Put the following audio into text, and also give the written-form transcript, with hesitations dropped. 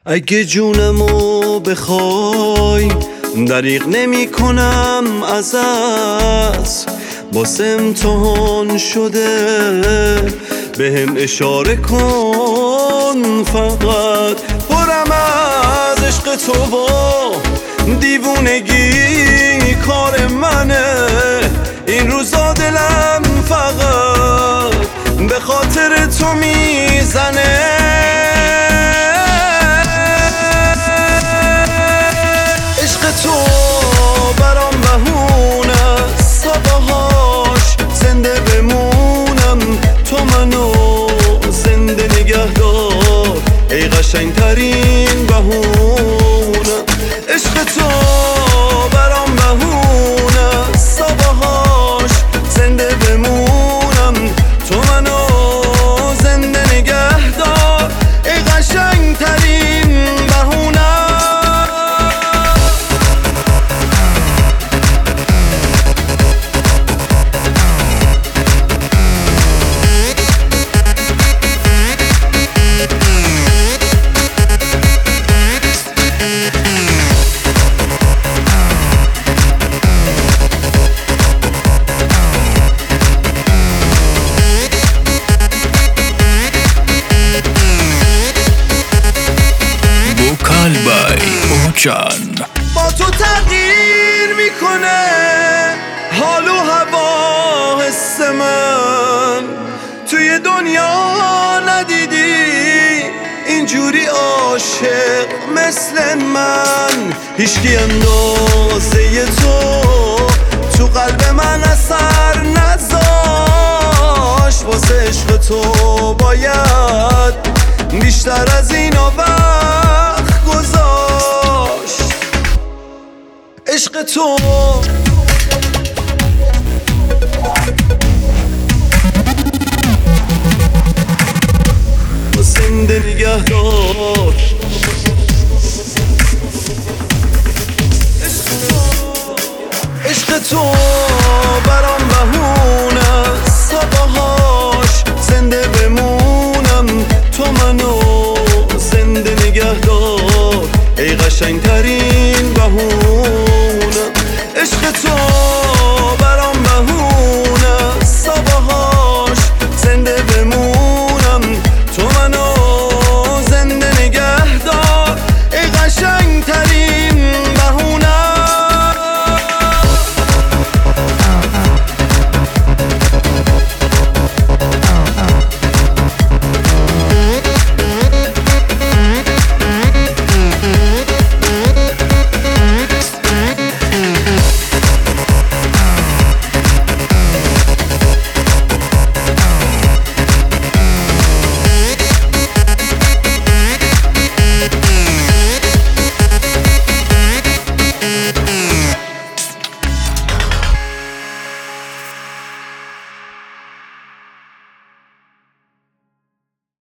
اگه جونمو بخوای دریغ نمی کنم ازت، واسه امتحان شده بهم اشاره کن فقط. پرم از عشق تو با دیوونگی کار منه، این روزا دلم فقط به خاطر تو میزنه. تو برام بهونه صباهاش زنده بمونم، تو منو زنده نگه دار ای قشنگترین بهونه. عشق تو برام بهونه صباهاش زنده بمونم، تو منو زنده نگه دار ای قشنگترین بهونه. با تو تغییر میکنه حال و هوا حس من، توی دنیا ندیدی اینجوری عاشق مثل من. هیچکی اندازه تو قلب من اثر نذاشت، واسه عشق تو باید بیشتر از اینا وقت گذاشت. عشق تو زنده نگه دار. عشق تو برام بهونه صباهاش زنده بمونم، تو منو زنده نگه دار ای قشنگترین بهونه. عشق تو